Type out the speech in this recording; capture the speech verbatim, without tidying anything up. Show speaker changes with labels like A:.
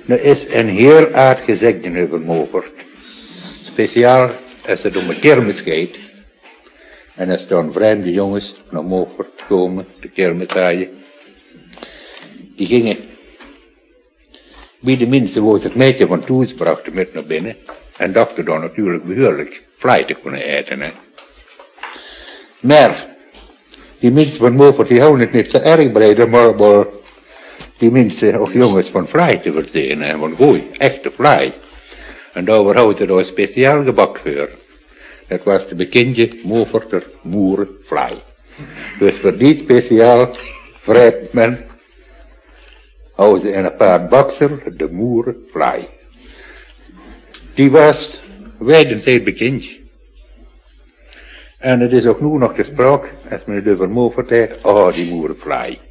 A: Er is een heel aard gezegd over Movert. Speciaal als het om een kermis gaat. En als dan vreemde jongens naar Movert komen, de kermis draaien. Die gingen bij de mensen waar ze het meisje van thuis brachten met naar binnen. En dachten dan natuurlijk behoorlijk vrij te kunnen eten. Hè. Maar die mensen van Movert die houden het niet zo erg breder, maar, maar die mensen of jongens van vrij te verzien en van goeie, echte vrij. En daar hadden we een speciaal gebak voor. Dat was de bekende Moverter moerenvlaai. Dus voor die speciaal vrijt men houden ze in een paar bakser de moerenvlaai. Die was wijdend bekend. En het is ook nu nog de spraak, als men het over Movert heeft, oh die moerenvlaai.